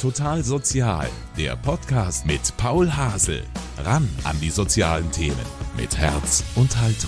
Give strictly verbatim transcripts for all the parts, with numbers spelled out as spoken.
Total Sozial, der Podcast mit Paul Hasel. Ran an die sozialen Themen mit Herz und Haltung.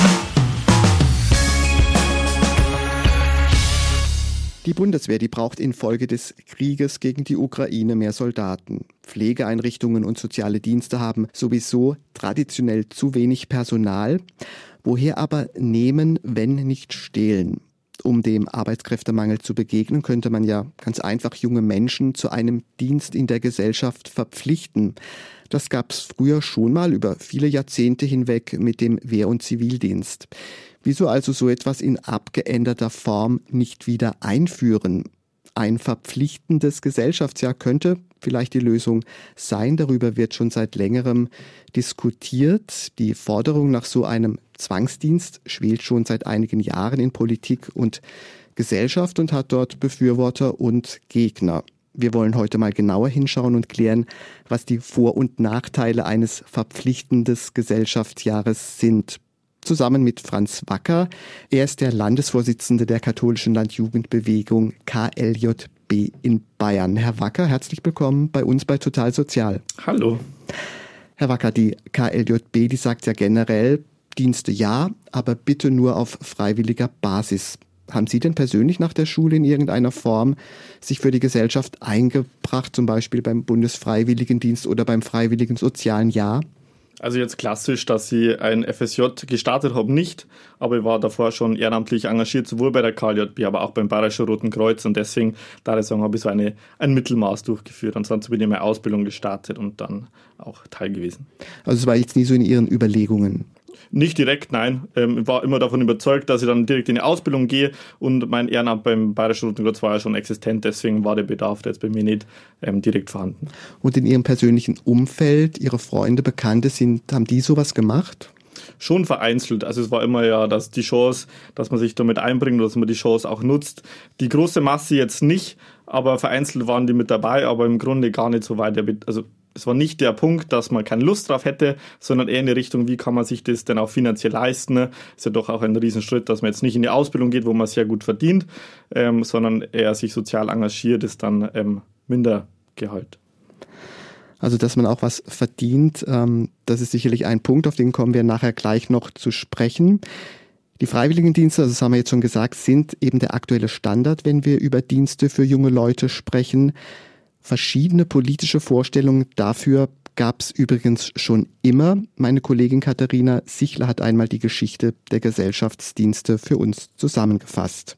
Die Bundeswehr, die braucht infolge des Krieges gegen die Ukraine mehr Soldaten. Pflegeeinrichtungen und soziale Dienste haben sowieso traditionell zu wenig Personal. Woher aber nehmen, wenn nicht stehlen? Um dem Arbeitskräftemangel zu begegnen, könnte man ja ganz einfach junge Menschen zu einem Dienst in der Gesellschaft verpflichten. Das gab es früher schon mal über viele Jahrzehnte hinweg mit dem Wehr- und Zivildienst. Wieso also so etwas in abgeänderter Form nicht wieder einführen? Ein verpflichtendes Gesellschaftsjahr könnte vielleicht die Lösung sein. Darüber wird schon seit längerem diskutiert. Die Forderung nach so einem Zwangsdienst schwelt schon seit einigen Jahren in Politik und Gesellschaft und hat dort Befürworter und Gegner. Wir wollen heute mal genauer hinschauen und klären, was die Vor- und Nachteile eines verpflichtenden Gesellschaftsjahres sind. Zusammen mit Franz Wacker. Er ist der Landesvorsitzende der katholischen Landjugendbewegung K L J B in Bayern. Herr Wacker, herzlich willkommen bei uns bei Total Sozial. Hallo. Herr Wacker, die K L J B, die sagt ja generell, Dienste ja, aber bitte nur auf freiwilliger Basis. Haben Sie denn persönlich nach der Schule in irgendeiner Form sich für die Gesellschaft eingebracht, zum Beispiel beim Bundesfreiwilligendienst oder beim Freiwilligen Sozialen Jahr? Also jetzt klassisch, dass ich ein F S J gestartet habe, nicht, aber ich war davor schon ehrenamtlich engagiert, sowohl bei der K L J B, aber auch beim Bayerischen Roten Kreuz, und deswegen, da ich sagen, habe ich so eine, ein Mittelmaß durchgeführt. Ansonsten bin ich meine Ausbildung gestartet und dann auch Teil gewesen. Also es war jetzt nie so in Ihren Überlegungen? Nicht direkt, nein. Ähm, ich war immer davon überzeugt, dass ich dann direkt in die Ausbildung gehe, und mein Ehrenamt beim Bayerischen Roten Kreuz war ja schon existent, deswegen war der Bedarf jetzt bei mir nicht ähm, direkt vorhanden. Und in Ihrem persönlichen Umfeld, Ihre Freunde, Bekannte, sind, haben die sowas gemacht? Schon vereinzelt. Also es war immer ja, dass die Chance, dass man sich damit einbringt, dass man die Chance auch nutzt. Die große Masse jetzt nicht, aber vereinzelt waren die mit dabei, aber im Grunde gar nicht so weit. Also es war nicht der Punkt, dass man keine Lust drauf hätte, sondern eher in die Richtung, wie kann man sich das denn auch finanziell leisten. Ist ja doch auch ein Riesenschritt, dass man jetzt nicht in die Ausbildung geht, wo man sehr gut verdient, ähm, sondern eher sich sozial engagiert, ist dann ähm, Mindergehalt. Also dass man auch was verdient, ähm, das ist sicherlich ein Punkt, auf den kommen wir nachher gleich noch zu sprechen. Die Freiwilligendienste, also das haben wir jetzt schon gesagt, sind eben der aktuelle Standard, wenn wir über Dienste für junge Leute sprechen. Verschiedene politische Vorstellungen dafür gab es übrigens schon immer. Meine Kollegin Katharina Sichler hat einmal die Geschichte der Gesellschaftsdienste für uns zusammengefasst.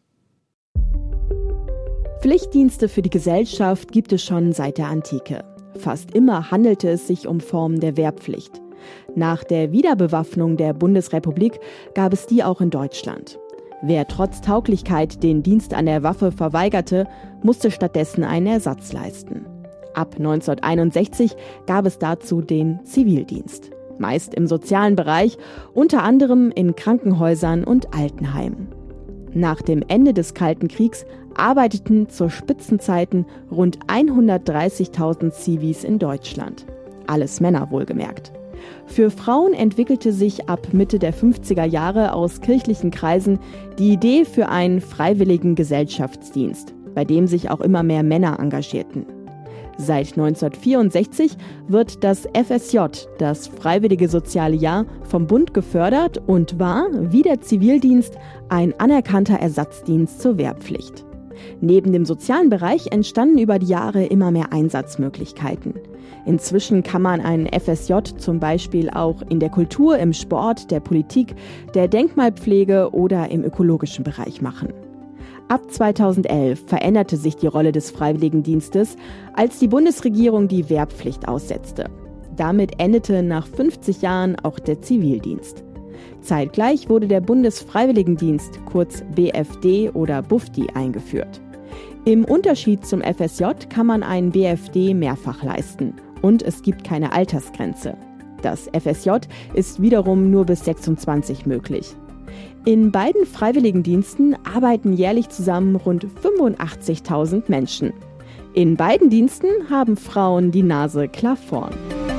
Pflichtdienste für die Gesellschaft gibt es schon seit der Antike. Fast immer handelte es sich um Formen der Wehrpflicht. Nach der Wiederbewaffnung der Bundesrepublik gab es die auch in Deutschland. Wer trotz Tauglichkeit den Dienst an der Waffe verweigerte, musste stattdessen einen Ersatz leisten. Ab neunzehnhunderteinundsechzig gab es dazu den Zivildienst, meist im sozialen Bereich, unter anderem in Krankenhäusern und Altenheimen. Nach dem Ende des Kalten Kriegs arbeiteten zu Spitzenzeiten rund hundertdreißigtausend Zivis in Deutschland. Alles Männer wohlgemerkt. Für Frauen entwickelte sich ab Mitte der fünfziger Jahre aus kirchlichen Kreisen die Idee für einen freiwilligen Gesellschaftsdienst, bei dem sich auch immer mehr Männer engagierten. Seit neunzehnhundertvierundsechzig wird das F S J, das Freiwillige Soziale Jahr, vom Bund gefördert und war, wie der Zivildienst, ein anerkannter Ersatzdienst zur Wehrpflicht. Neben dem sozialen Bereich entstanden über die Jahre immer mehr Einsatzmöglichkeiten. Inzwischen kann man einen F S J zum Beispiel auch in der Kultur, im Sport, der Politik, der Denkmalpflege oder im ökologischen Bereich machen. Ab zweitausendelf veränderte sich die Rolle des Freiwilligendienstes, als die Bundesregierung die Wehrpflicht aussetzte. Damit endete nach fünfzig Jahren auch der Zivildienst. Zeitgleich wurde der Bundesfreiwilligendienst, kurz B F D oder BUFDI, eingeführt. Im Unterschied zum F S J kann man einen B F D mehrfach leisten und es gibt keine Altersgrenze. Das F S J ist wiederum nur bis sechsundzwanzig möglich. In beiden Freiwilligendiensten arbeiten jährlich zusammen rund fünfundachtzigtausend Menschen. In beiden Diensten haben Frauen die Nase klar vorn.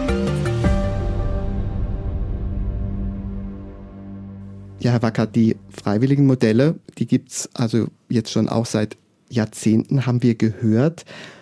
Ja, Herr Wacker, die freiwilligen Modelle, die gibt es also jetzt schon auch seit Jahrzehnten, haben wir gehört.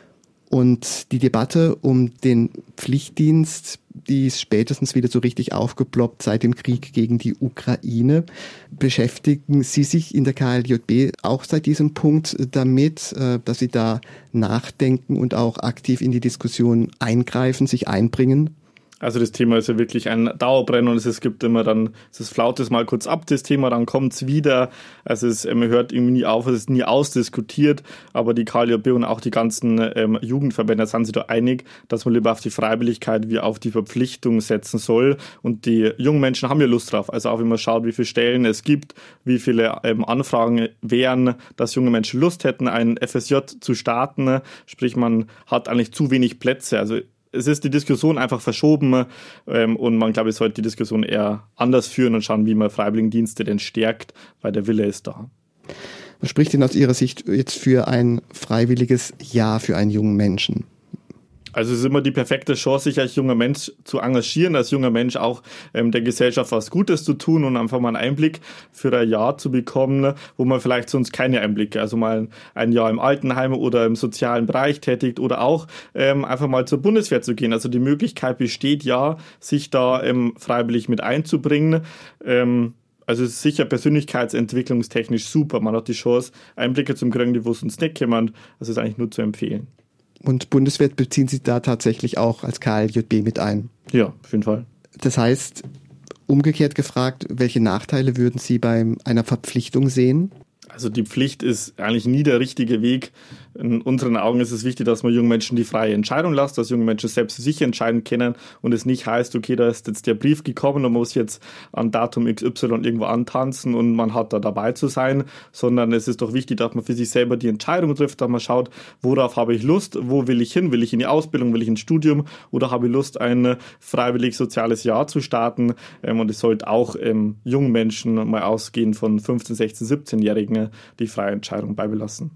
Und die Debatte um den Pflichtdienst, die ist spätestens wieder so richtig aufgeploppt seit dem Krieg gegen die Ukraine. Beschäftigen Sie sich in der K L J B auch seit diesem Punkt damit, dass Sie da nachdenken und auch aktiv in die Diskussion eingreifen, sich einbringen? Also das Thema ist ja wirklich ein Dauerbrenner und es gibt immer dann, es flaut es mal kurz ab, das Thema, dann kommt es wieder. Also es man hört irgendwie nie auf, es ist nie ausdiskutiert, aber die K L J B und auch die ganzen ähm, Jugendverbände sind sich da einig, dass man lieber auf die Freiwilligkeit wie auf die Verpflichtung setzen soll. Und die jungen Menschen haben ja Lust drauf. Also auch wenn man schaut, wie viele Stellen es gibt, wie viele ähm, Anfragen wären, dass junge Menschen Lust hätten, ein F S J zu starten. Sprich, man hat eigentlich zu wenig Plätze. Also es ist die Diskussion einfach verschoben ähm, und man, glaube ich, sollte die Diskussion eher anders führen und schauen, wie man Freiwilligendienste denn stärkt, weil der Wille ist da. Was spricht denn aus Ihrer Sicht jetzt für ein freiwilliges Jahr für einen jungen Menschen? Also es ist immer die perfekte Chance, sich als junger Mensch zu engagieren, als junger Mensch auch ähm, der Gesellschaft was Gutes zu tun und einfach mal einen Einblick für ein Jahr zu bekommen, wo man vielleicht sonst keine Einblicke, also mal ein Jahr im Altenheim oder im sozialen Bereich tätigt oder auch ähm, einfach mal zur Bundeswehr zu gehen. Also die Möglichkeit besteht ja, sich da ähm, freiwillig mit einzubringen. Ähm, Also es ist sicher persönlichkeitsentwicklungstechnisch super. Man hat die Chance, Einblicke zu kriegen, die wo sonst nicht kommen. Das ist eigentlich nur zu empfehlen. Und Bundeswehr beziehen Sie da tatsächlich auch als K L J B mit ein? Ja, auf jeden Fall. Das heißt, umgekehrt gefragt, welche Nachteile würden Sie bei einer Verpflichtung sehen? Also die Pflicht ist eigentlich nie der richtige Weg. In unseren Augen ist es wichtig, dass man jungen Menschen die freie Entscheidung lässt, dass junge Menschen selbst für sich entscheiden können und es nicht heißt, okay, da ist jetzt der Brief gekommen und man muss jetzt an Datum X Y irgendwo antanzen und man hat da dabei zu sein, sondern es ist doch wichtig, dass man für sich selber die Entscheidung trifft, dass man schaut, worauf habe ich Lust, wo will ich hin, will ich in die Ausbildung, will ich ins Studium oder habe ich Lust, ein freiwillig soziales Jahr zu starten, und es sollte auch ähm, jungen Menschen mal ausgehend von fünfzehn-, sechzehn-, siebzehnjährigen die freie Entscheidung beibelassen.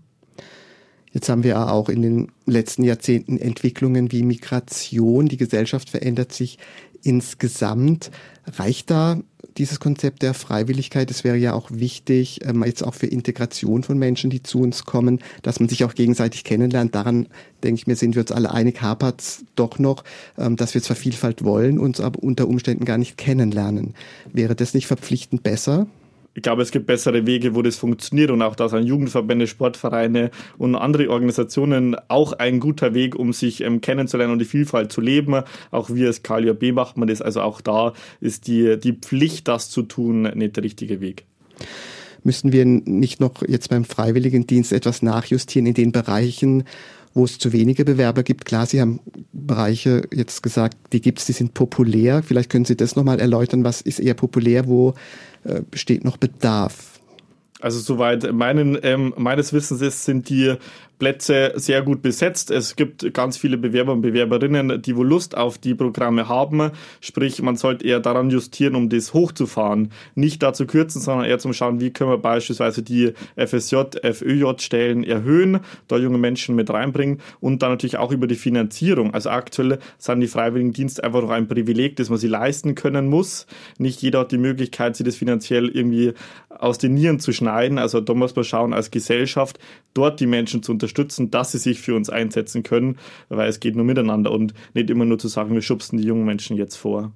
Jetzt haben wir auch in den letzten Jahrzehnten Entwicklungen wie Migration. Die Gesellschaft verändert sich insgesamt. Reicht da dieses Konzept der Freiwilligkeit? Es wäre ja auch wichtig, jetzt auch für Integration von Menschen, die zu uns kommen, dass man sich auch gegenseitig kennenlernt. Daran, denke ich mir, sind wir uns alle einig, hapert es doch noch, dass wir zwar Vielfalt wollen, uns aber unter Umständen gar nicht kennenlernen. Wäre das nicht verpflichtend besser? Ich glaube, es gibt bessere Wege, wo das funktioniert und auch da sind Jugendverbände, Sportvereine und andere Organisationen auch ein guter Weg, um sich ähm, kennenzulernen und die Vielfalt zu leben. Auch wir als K L J B macht man das. Also auch da ist die, die Pflicht, das zu tun, nicht der richtige Weg. Müssten wir nicht noch jetzt beim Freiwilligendienst etwas nachjustieren in den Bereichen, wo es zu wenige Bewerber gibt? Klar, Sie haben Bereiche jetzt gesagt, die gibt es, die sind populär. Vielleicht können Sie das nochmal erläutern. Was ist eher populär? Wo äh, besteht noch Bedarf? Also soweit meinen, ähm, meines Wissens ist, sind die Plätze sehr gut besetzt. Es gibt ganz viele Bewerber und Bewerberinnen, die wohl Lust auf die Programme haben. Sprich, man sollte eher daran justieren, um das hochzufahren. Nicht dazu kürzen, sondern eher zum Schauen, wie können wir beispielsweise die F S J, F Ö J-Stellen erhöhen, da junge Menschen mit reinbringen und dann natürlich auch über die Finanzierung. Also aktuell sind die Freiwilligendienste einfach noch ein Privileg, das man sie leisten können muss. Nicht jeder hat die Möglichkeit, sich das finanziell irgendwie aus den Nieren zu schneiden. Also da muss man schauen, als Gesellschaft dort die Menschen zu unterstützen, dass sie sich für uns einsetzen können, weil es geht nur miteinander und nicht immer nur zu sagen, wir schubsen die jungen Menschen jetzt vor.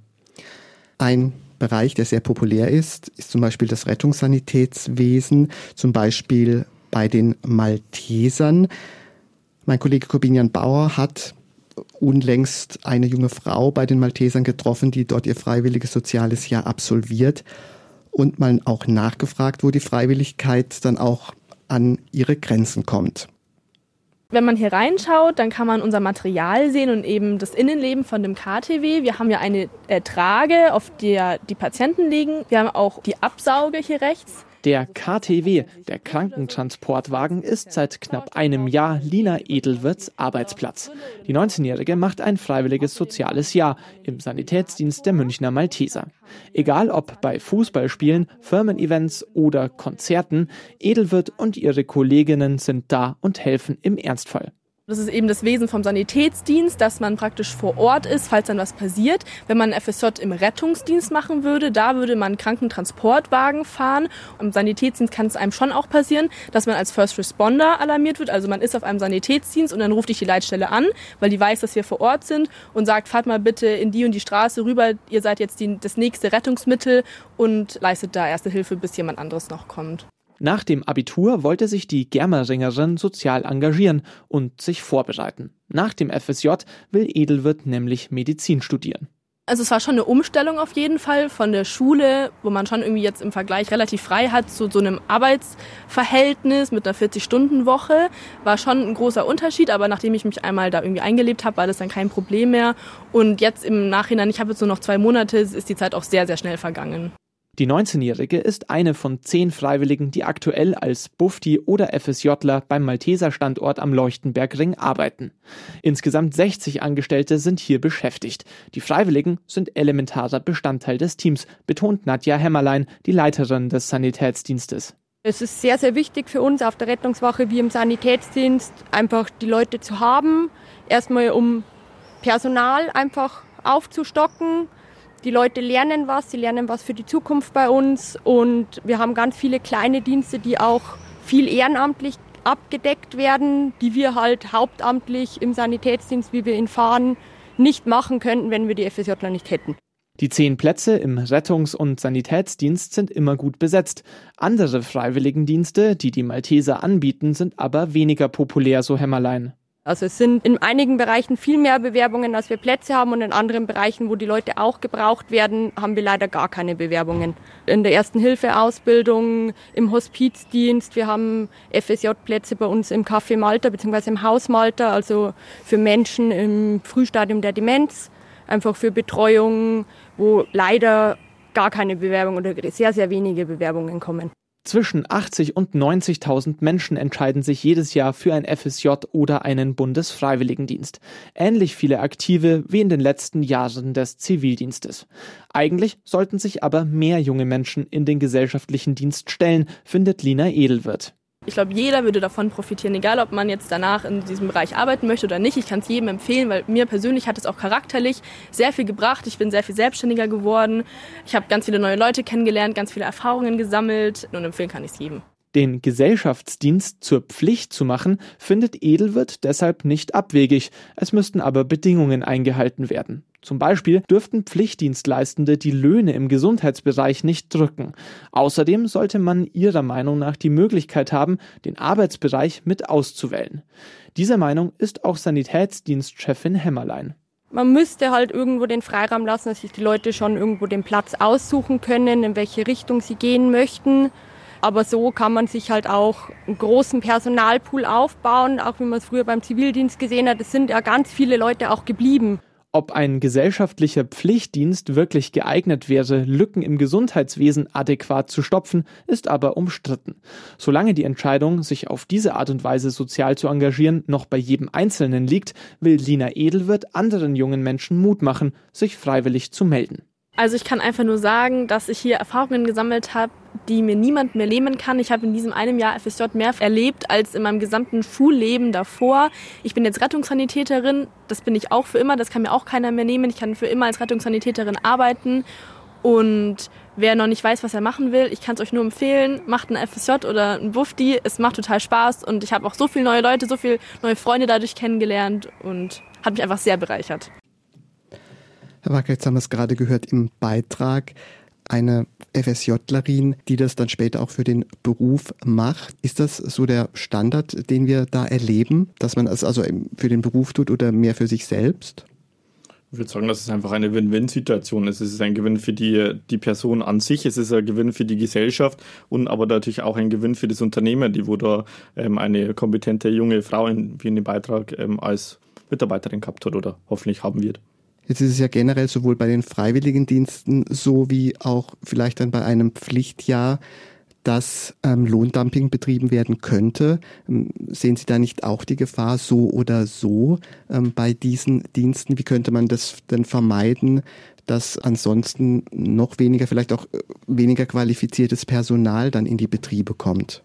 Ein Bereich, der sehr populär ist, ist zum Beispiel das Rettungssanitätswesen, zum Beispiel bei den Maltesern. Mein Kollege Corbinian Bauer hat unlängst eine junge Frau bei den Maltesern getroffen, die dort ihr freiwilliges soziales Jahr absolviert und mal auch nachgefragt, wo die Freiwilligkeit dann auch an ihre Grenzen kommt. Wenn man hier reinschaut, dann kann man unser Material sehen und eben das Innenleben von dem K T W. Wir haben ja eine äh, Trage, auf der die Patienten liegen. Wir haben auch die Absauge hier rechts. Der K T W, der Krankentransportwagen, ist seit knapp einem Jahr Lina Edelwirts Arbeitsplatz. Die neunzehnjährige macht ein freiwilliges soziales Jahr im Sanitätsdienst der Münchner Malteser. Egal ob bei Fußballspielen, Firmen-Events oder Konzerten, Edelwirt und ihre Kolleginnen sind da und helfen im Ernstfall. Das ist eben das Wesen vom Sanitätsdienst, dass man praktisch vor Ort ist, falls dann was passiert. Wenn man F S J im Rettungsdienst machen würde, da würde man Krankentransportwagen fahren. Im Sanitätsdienst kann es einem schon auch passieren, dass man als First Responder alarmiert wird. Also man ist auf einem Sanitätsdienst und dann ruft dich die Leitstelle an, weil die weiß, dass wir vor Ort sind und sagt, fahrt mal bitte in die und die Straße rüber, ihr seid jetzt die, das nächste Rettungsmittel und leistet da erste Hilfe, bis jemand anderes noch kommt. Nach dem Abitur wollte sich die Germeringerin sozial engagieren und sich vorbereiten. Nach dem F S J will Edelwirth nämlich Medizin studieren. Also es war schon eine Umstellung auf jeden Fall von der Schule, wo man schon irgendwie jetzt im Vergleich relativ frei hat, zu so einem Arbeitsverhältnis mit einer vierzig-Stunden-Woche. War schon ein großer Unterschied, aber nachdem ich mich einmal da irgendwie eingelebt habe, war das dann kein Problem mehr. Und jetzt im Nachhinein, ich habe jetzt nur noch zwei Monate, ist die Zeit auch sehr, sehr schnell vergangen. Die neunzehnjährige ist eine von zehn Freiwilligen, die aktuell als Bufti oder FSJler beim Malteser-Standort am Leuchtenbergring arbeiten. Insgesamt sechzig Angestellte sind hier beschäftigt. Die Freiwilligen sind elementarer Bestandteil des Teams, betont Nadja Hämmerlein, die Leiterin des Sanitätsdienstes. Es ist sehr, sehr wichtig für uns auf der Rettungswache wie im Sanitätsdienst, einfach die Leute zu haben. Erstmal um Personal einfach aufzustocken. Die Leute lernen was, sie lernen was für die Zukunft bei uns und wir haben ganz viele kleine Dienste, die auch viel ehrenamtlich abgedeckt werden, die wir halt hauptamtlich im Sanitätsdienst, wie wir ihn fahren, nicht machen könnten, wenn wir die FSJler nicht hätten. Die zehn Plätze im Rettungs- und Sanitätsdienst sind immer gut besetzt. Andere Freiwilligendienste, die die Malteser anbieten, sind aber weniger populär, so Hämmerlein. Also es sind in einigen Bereichen viel mehr Bewerbungen, als wir Plätze haben und in anderen Bereichen, wo die Leute auch gebraucht werden, haben wir leider gar keine Bewerbungen. In der Ersten-Hilfe-Ausbildung, im Hospizdienst, wir haben F S J-Plätze bei uns im Café Malta bzw. im Haus Malta, also für Menschen im Frühstadium der Demenz, einfach für Betreuung, wo leider gar keine Bewerbungen oder sehr, sehr wenige Bewerbungen kommen. Zwischen achtzig und neunzigtausend Menschen entscheiden sich jedes Jahr für ein F S J oder einen Bundesfreiwilligendienst. Ähnlich viele Aktive wie in den letzten Jahren des Zivildienstes. Eigentlich sollten sich aber mehr junge Menschen in den gesellschaftlichen Dienst stellen, findet Lina Edelwirth. Ich glaube, jeder würde davon profitieren, egal ob man jetzt danach in diesem Bereich arbeiten möchte oder nicht. Ich kann es jedem empfehlen, weil mir persönlich hat es auch charakterlich sehr viel gebracht. Ich bin sehr viel selbstständiger geworden. Ich habe ganz viele neue Leute kennengelernt, ganz viele Erfahrungen gesammelt und empfehlen kann ich es jedem. Den Gesellschaftsdienst zur Pflicht zu machen, findet Edelwirth deshalb nicht abwegig. Es müssten aber Bedingungen eingehalten werden. Zum Beispiel dürften Pflichtdienstleistende die Löhne im Gesundheitsbereich nicht drücken. Außerdem sollte man ihrer Meinung nach die Möglichkeit haben, den Arbeitsbereich mit auszuwählen. Dieser Meinung ist auch Sanitätsdienstchefin Hämmerlein. Man müsste halt irgendwo den Freiraum lassen, dass sich die Leute schon irgendwo den Platz aussuchen können, in welche Richtung sie gehen möchten. Aber so kann man sich halt auch einen großen Personalpool aufbauen, auch wie man es früher beim Zivildienst gesehen hat. Es sind ja ganz viele Leute auch geblieben. Ob ein gesellschaftlicher Pflichtdienst wirklich geeignet wäre, Lücken im Gesundheitswesen adäquat zu stopfen, ist aber umstritten. Solange die Entscheidung, sich auf diese Art und Weise sozial zu engagieren, noch bei jedem Einzelnen liegt, will Lina Edelwirth anderen jungen Menschen Mut machen, sich freiwillig zu melden. Also ich kann einfach nur sagen, dass ich hier Erfahrungen gesammelt habe, die mir niemand mehr nehmen kann. Ich habe in diesem einem Jahr F S J mehr erlebt als in meinem gesamten Schulleben davor. Ich bin jetzt Rettungssanitäterin, das bin ich auch für immer, das kann mir auch keiner mehr nehmen. Ich kann für immer als Rettungssanitäterin arbeiten und wer noch nicht weiß, was er machen will, ich kann es euch nur empfehlen, macht ein F S J oder ein Bufti, es macht total Spaß und ich habe auch so viele neue Leute, so viele neue Freunde dadurch kennengelernt und hat mich einfach sehr bereichert. Herr Wacker, jetzt haben wir es gerade gehört im Beitrag, eine FSJlerin, die das dann später auch für den Beruf macht. Ist das so der Standard, den wir da erleben, dass man es also für den Beruf tut oder mehr für sich selbst? Ich würde sagen, dass es einfach eine Win-Win-Situation ist. Es ist ein Gewinn für die, die Person an sich, es ist ein Gewinn für die Gesellschaft und aber natürlich auch ein Gewinn für das Unternehmen, die wo da ähm, eine kompetente junge Frau in, wie in dem Beitrag ähm, als Mitarbeiterin gehabt hat oder hoffentlich haben wird. Jetzt ist es ja generell sowohl bei den Freiwilligendiensten so wie auch vielleicht dann bei einem Pflichtjahr, dass ähm, Lohndumping betrieben werden könnte. Ähm, sehen Sie da nicht auch die Gefahr so oder so ähm, bei diesen Diensten? Wie könnte man das denn vermeiden, dass ansonsten noch weniger, vielleicht auch weniger qualifiziertes Personal dann in die Betriebe kommt?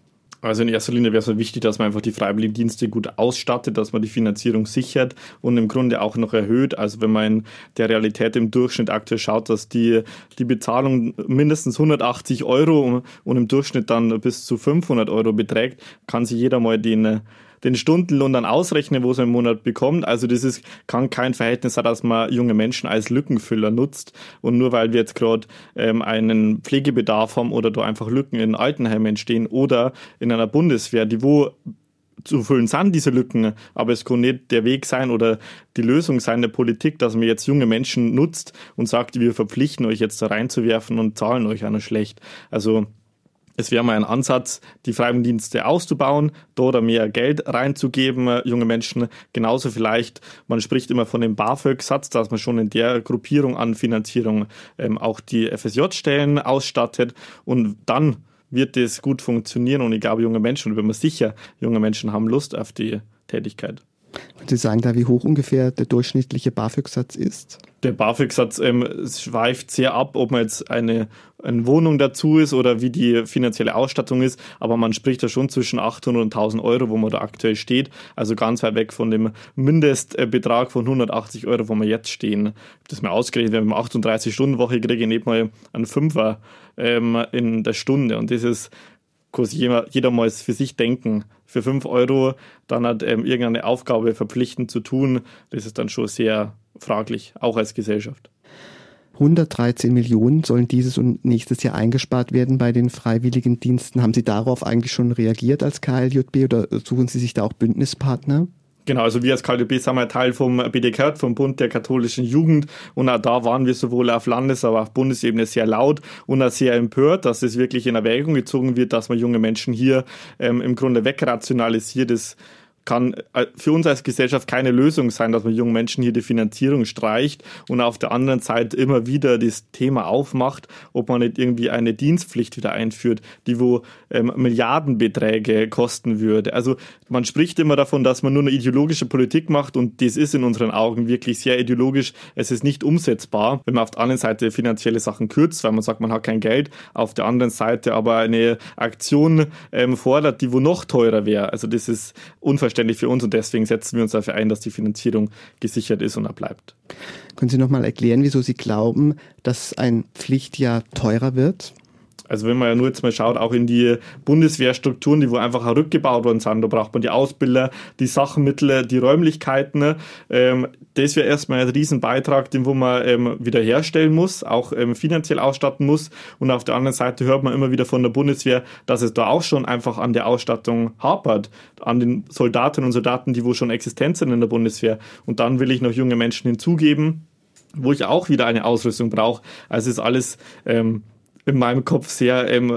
Also in erster Linie wäre es wichtig, dass man einfach die Freiwilligendienste gut ausstattet, dass man die Finanzierung sichert und im Grunde auch noch erhöht. Also wenn man in der Realität im Durchschnitt aktuell schaut, dass die, die Bezahlung mindestens hundertachtzig Euro und im Durchschnitt dann bis zu fünfhundert Euro beträgt, kann sich jeder mal den den Stundenlohn dann ausrechnen, wo es im Monat bekommt. Also das ist, kann kein Verhältnis sein, dass man junge Menschen als Lückenfüller nutzt. Und nur weil wir jetzt gerade ähm, einen Pflegebedarf haben oder da einfach Lücken in Altenheimen entstehen oder in einer Bundeswehr, die wo zu füllen sind, diese Lücken, aber es kann nicht der Weg sein oder die Lösung sein der Politik, dass man jetzt junge Menschen nutzt und sagt, wir verpflichten euch jetzt da reinzuwerfen und zahlen euch auch noch schlecht. Also es wäre mal ein Ansatz, die Freiwilligendienste auszubauen, da oder mehr Geld reinzugeben, junge Menschen. Genauso vielleicht, man spricht immer von dem BAföG-Satz, dass man schon in der Gruppierung an Finanzierung ähm, auch die F S J-Stellen ausstattet und dann wird das gut funktionieren und ich glaube, junge Menschen, und bin mir sicher, junge Menschen haben Lust auf die Tätigkeit. Können Sie sagen, da wie hoch ungefähr der durchschnittliche BAföG-Satz ist? Der BAföG-Satz ähm, schweift sehr ab, ob man jetzt eine, eine Wohnung dazu ist oder wie die finanzielle Ausstattung ist, aber man spricht da schon zwischen achthundert und tausend Euro, wo man da aktuell steht, also ganz weit weg von dem Mindestbetrag von hundertachtzig Euro, wo wir jetzt stehen. Das ist mir ausgerechnet, wenn man achtunddreißig Stunden Woche kriege, ich nicht mal einen Fünfer ähm, in der Stunde und das ist kann jeder, jeder mal für sich denken. Für fünf Euro dann hat ähm, irgendeine Aufgabe verpflichtend zu tun, das ist dann schon sehr fraglich, auch als Gesellschaft. hundertdreizehn Millionen sollen dieses und nächstes Jahr eingespart werden bei den Freiwilligendiensten. Haben Sie darauf eigentlich schon reagiert als K L J B oder suchen Sie sich da auch Bündnispartner? Genau, also wir als K L J B sind wir Teil vom B D K, vom Bund der katholischen Jugend und auch da waren wir sowohl auf Landes- aber auch auf Bundesebene sehr laut und auch sehr empört, dass es wirklich in Erwägung gezogen wird, dass man junge Menschen hier ähm, im Grunde wegrationalisiert. Das kann für uns als Gesellschaft keine Lösung sein, dass man jungen Menschen hier die Finanzierung streicht und auf der anderen Seite immer wieder das Thema aufmacht, ob man nicht irgendwie eine Dienstpflicht wieder einführt, die wo ähm, Milliardenbeträge kosten würde. Also man spricht immer davon, dass man nur eine ideologische Politik macht und das ist in unseren Augen wirklich sehr ideologisch. Es ist nicht umsetzbar, wenn man auf der anderen Seite finanzielle Sachen kürzt, weil man sagt, man hat kein Geld, auf der anderen Seite aber eine Aktion ähm, fordert, die wo noch teurer wäre. Also das ist unverständlich für uns und deswegen setzen wir uns dafür ein, dass die Finanzierung gesichert ist und auch bleibt. Können Sie noch mal erklären, wieso Sie glauben, dass ein Pflichtjahr teurer wird? Also wenn man ja nur jetzt mal schaut, auch in die Bundeswehrstrukturen, die wo einfach auch rückgebaut worden sind, da braucht man die Ausbilder, die Sachmittel, die Räumlichkeiten. Ähm, das wäre erstmal ein Riesenbeitrag, den wo man ähm, wieder herstellen muss, auch ähm, finanziell ausstatten muss. Und auf der anderen Seite hört man immer wieder von der Bundeswehr, dass es da auch schon einfach an der Ausstattung hapert, an den Soldatinnen und Soldaten, die wo schon existent sind in der Bundeswehr. Und dann will ich noch junge Menschen hinzugeben, wo ich auch wieder eine Ausrüstung brauche. Also es ist alles ähm, in meinem Kopf sehr ähm,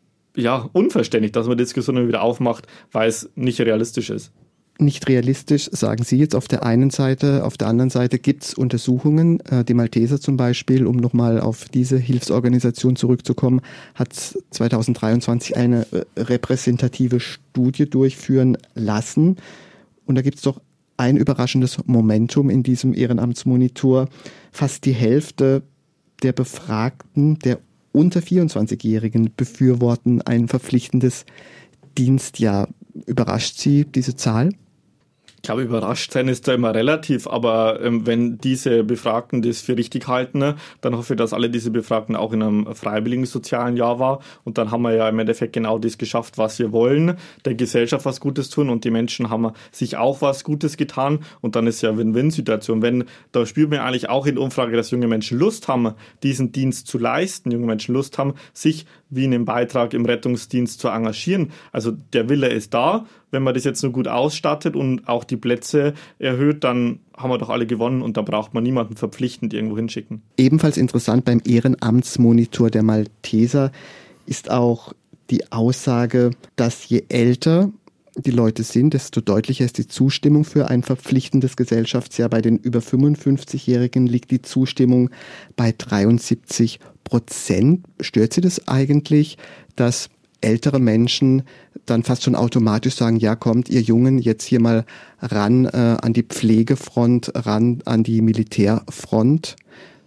ja, unverständlich, dass man die Diskussion wieder aufmacht, weil es nicht realistisch ist. Nicht realistisch, sagen Sie jetzt auf der einen Seite. Auf der anderen Seite gibt es Untersuchungen. Äh, die Malteser zum Beispiel, um nochmal auf diese Hilfsorganisation zurückzukommen, hat zwanzig dreiundzwanzig eine äh, repräsentative Studie durchführen lassen. Und da gibt es doch ein überraschendes Momentum in diesem Ehrenamtsmonitor. Fast die Hälfte der Befragten, der unter vierundzwanzigjährigen befürworten ein verpflichtendes Dienstjahr. Überrascht Sie diese Zahl? Ich glaube, überrascht sein ist da immer relativ, aber ähm, wenn diese Befragten das für richtig halten, ne, dann hoffe ich, dass alle diese Befragten auch in einem freiwilligen sozialen Jahr war und dann haben wir ja im Endeffekt genau das geschafft, was wir wollen, der Gesellschaft was Gutes tun und die Menschen haben sich auch was Gutes getan und dann ist ja Win-Win-Situation. Wenn, da spürt man eigentlich auch in der Umfrage, dass junge Menschen Lust haben, diesen Dienst zu leisten, junge Menschen Lust haben, sich wie in einem Beitrag im Rettungsdienst zu engagieren. Also der Wille ist da. Wenn man das jetzt nur gut ausstattet und auch die Plätze erhöht, dann haben wir doch alle gewonnen und da braucht man niemanden verpflichtend irgendwo hinschicken. Ebenfalls interessant beim Ehrenamtsmonitor der Malteser ist auch die Aussage, dass je älter die Leute sind, desto deutlicher ist die Zustimmung für ein verpflichtendes Gesellschaftsjahr. Bei den über fünfundfünfzigjährigen liegt die Zustimmung bei dreiundsiebzig Prozent. Stört Sie das eigentlich, dass ältere Menschen dann fast schon automatisch sagen, ja, kommt ihr Jungen jetzt hier mal ran äh, an die Pflegefront, ran an die Militärfront?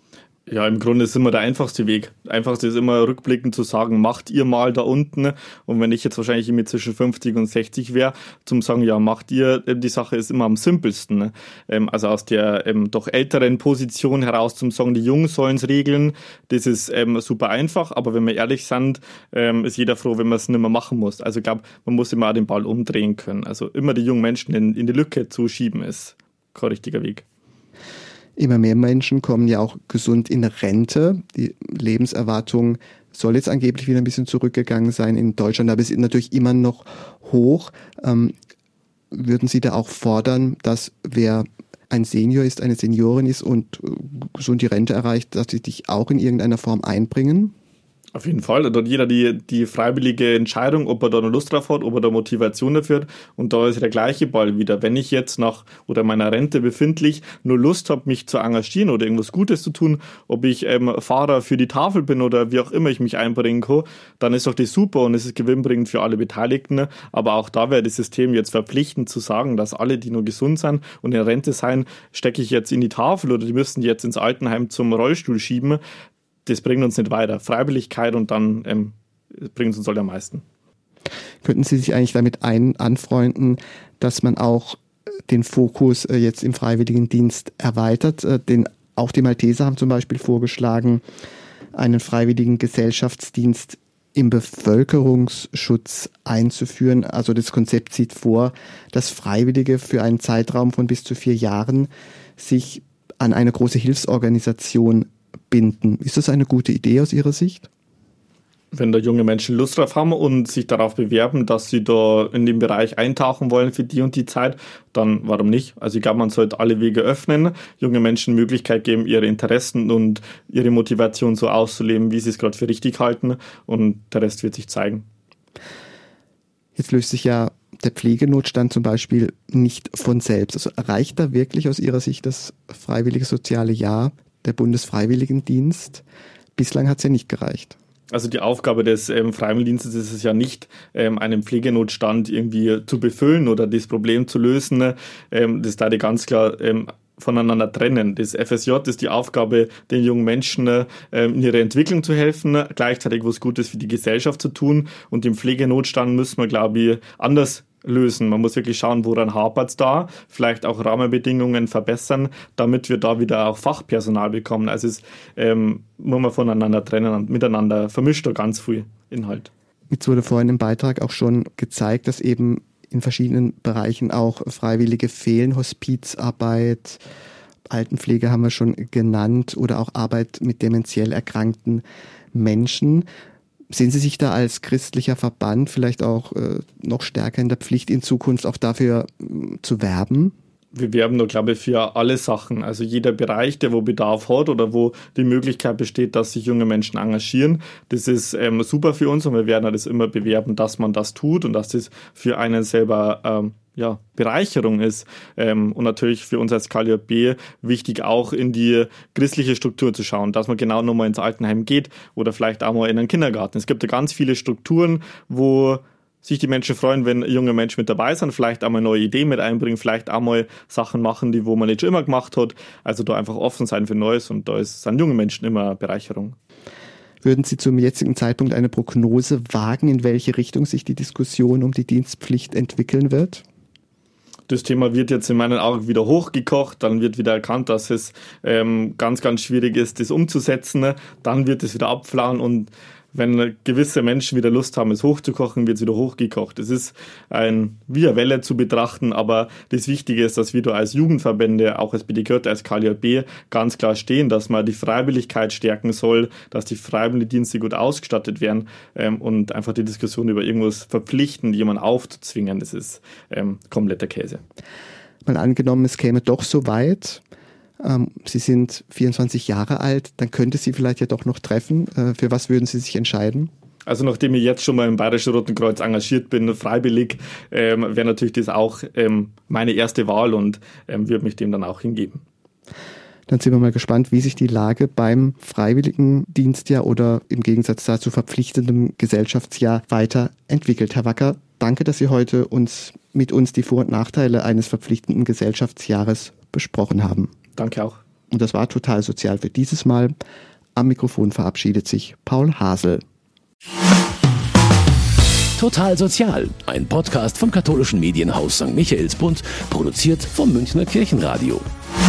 Ja, im Grunde ist immer der einfachste Weg. Der einfachste ist immer rückblickend zu sagen, macht ihr mal da unten. Und wenn ich jetzt wahrscheinlich irgendwie zwischen fünfzig und sechzig wäre, zum sagen, ja, macht ihr, die Sache ist immer am simpelsten. Also aus der ähm, doch älteren Position heraus zum sagen, die Jungen sollen es regeln, das ist ähm, super einfach. Aber wenn wir ehrlich sind, ähm, ist jeder froh, wenn man es nicht mehr machen muss. Also ich glaube, man muss immer auch den Ball umdrehen können. Also immer die jungen Menschen in, in die Lücke zu schieben, ist kein richtiger Weg. Immer mehr Menschen kommen ja auch gesund in Rente. Die Lebenserwartung soll jetzt angeblich wieder ein bisschen zurückgegangen sein in Deutschland, aber es ist natürlich immer noch hoch. Ähm, würden Sie da auch fordern, dass wer ein Senior ist, eine Seniorin ist und gesund die Rente erreicht, dass sie sich auch in irgendeiner Form einbringen? Auf jeden Fall. Da hat jeder die, die freiwillige Entscheidung, ob er da noch Lust drauf hat, ob er da Motivation dafür hat. Und da ist der gleiche Ball wieder. Wenn ich jetzt nach oder meiner Rente befindlich nur Lust habe, mich zu engagieren oder irgendwas Gutes zu tun, ob ich ähm, Fahrer für die Tafel bin oder wie auch immer ich mich einbringen kann, dann ist doch das super und es ist gewinnbringend für alle Beteiligten. Aber auch da wäre das System jetzt verpflichtend zu sagen, dass alle, die nur gesund sind und in Rente sein, stecke ich jetzt in die Tafel oder die müssen jetzt ins Altenheim zum Rollstuhl schieben. Das bringt uns nicht weiter. Freiwilligkeit und dann ähm, bringt es uns halt am meisten. Könnten Sie sich eigentlich damit ein anfreunden, dass man auch den Fokus äh, jetzt im Freiwilligendienst erweitert? Äh, den, auch die Malteser haben zum Beispiel vorgeschlagen, einen freiwilligen Gesellschaftsdienst im Bevölkerungsschutz einzuführen. Also das Konzept sieht vor, dass Freiwillige für einen Zeitraum von bis zu vier Jahren sich an eine große Hilfsorganisation binden. Ist das eine gute Idee aus Ihrer Sicht? Wenn da junge Menschen Lust drauf haben und sich darauf bewerben, dass sie da in den Bereich eintauchen wollen für die und die Zeit, dann warum nicht? Also ich glaube, man sollte alle Wege öffnen, junge Menschen Möglichkeit geben, ihre Interessen und ihre Motivation so auszuleben, wie sie es gerade für richtig halten und der Rest wird sich zeigen. Jetzt löst sich ja der Pflegenotstand zum Beispiel nicht von selbst. Also reicht da wirklich aus Ihrer Sicht das freiwillige soziale Jahr, der Bundesfreiwilligendienst? Bislang hat es ja nicht gereicht. Also die Aufgabe des ähm, Freiwilligendienstes ist es ja nicht, ähm, einen Pflegenotstand irgendwie zu befüllen oder das Problem zu lösen. Ähm, das da die ganz klar ähm, voneinander trennen. Das F S J ist die Aufgabe, den jungen Menschen äh, in ihrer Entwicklung zu helfen, gleichzeitig was Gutes für die Gesellschaft zu tun. Und den Pflegenotstand müssen wir, glaube ich, anders lösen. Man muss wirklich schauen, woran hapert es da, vielleicht auch Rahmenbedingungen verbessern, damit wir da wieder auch Fachpersonal bekommen. Also es ähm, muss man voneinander trennen und miteinander vermischt da ganz viel Inhalt. Jetzt wurde vorhin im Beitrag auch schon gezeigt, dass eben in verschiedenen Bereichen auch Freiwillige fehlen, Hospizarbeit, Altenpflege haben wir schon genannt oder auch Arbeit mit dementiell erkrankten Menschen. Sehen Sie sich da als christlicher Verband vielleicht auch äh, noch stärker in der Pflicht in Zukunft auch dafür äh, zu werben? Wir werben da, glaube ich, für alle Sachen. Also jeder Bereich, der wo Bedarf hat oder wo die Möglichkeit besteht, dass sich junge Menschen engagieren, das ist ähm, super für uns und wir werden das immer bewerben, dass man das tut und dass das für einen selber ähm, ja, Bereicherung ist. Ähm, und natürlich für uns als K L J B wichtig auch in die christliche Struktur zu schauen, dass man genau nochmal ins Altenheim geht oder vielleicht auch mal in einen Kindergarten. Es gibt ja ganz viele Strukturen, wo sich die Menschen freuen, wenn junge Menschen mit dabei sind, vielleicht auch mal neue Ideen mit einbringen, vielleicht auch mal Sachen machen, die wo man nicht schon immer gemacht hat. Also da einfach offen sein für Neues und da ist, sind junge Menschen immer Bereicherung. Würden Sie zum jetzigen Zeitpunkt eine Prognose wagen, in welche Richtung sich die Diskussion um die Dienstpflicht entwickeln wird? Das Thema wird jetzt in meinen Augen wieder hochgekocht, dann wird wieder erkannt, dass es ähm, ganz, ganz schwierig ist, das umzusetzen. Dann wird es wieder abflauen und wenn gewisse Menschen wieder Lust haben, es hochzukochen, wird es wieder hochgekocht. Es ist ein, wie eine Welle zu betrachten, aber das Wichtige ist, dass wir da als Jugendverbände, auch als B D G, als K L J B ganz klar stehen, dass man die Freiwilligkeit stärken soll, dass die Freiwilligendienste gut ausgestattet werden ähm, und einfach die Diskussion über irgendwas verpflichten, jemanden aufzuzwingen, das ist ähm, kompletter Käse. Mal angenommen, es käme doch so weit, ähm, Sie sind vierundzwanzig Jahre alt, dann könnte Sie vielleicht ja doch noch treffen. Äh, für was würden Sie sich entscheiden? Also nachdem ich jetzt schon mal im Bayerischen Roten Kreuz engagiert bin, freiwillig, ähm, wäre natürlich das auch ähm, meine erste Wahl und ähm, würde mich dem dann auch hingeben. Dann sind wir mal gespannt, wie sich die Lage beim Freiwilligendienstjahr oder im Gegensatz dazu verpflichtendem Gesellschaftsjahr weiterentwickelt. Herr Wacker, danke, dass Sie heute uns mit uns die Vor- und Nachteile eines verpflichtenden Gesellschaftsjahres besprochen haben. Danke auch. Und das war Total Sozial für dieses Mal. Am Mikrofon verabschiedet sich Paul Hasel. Total Sozial, ein Podcast vom katholischen Medienhaus Sankt Michaelsbund, produziert vom Münchner Kirchenradio.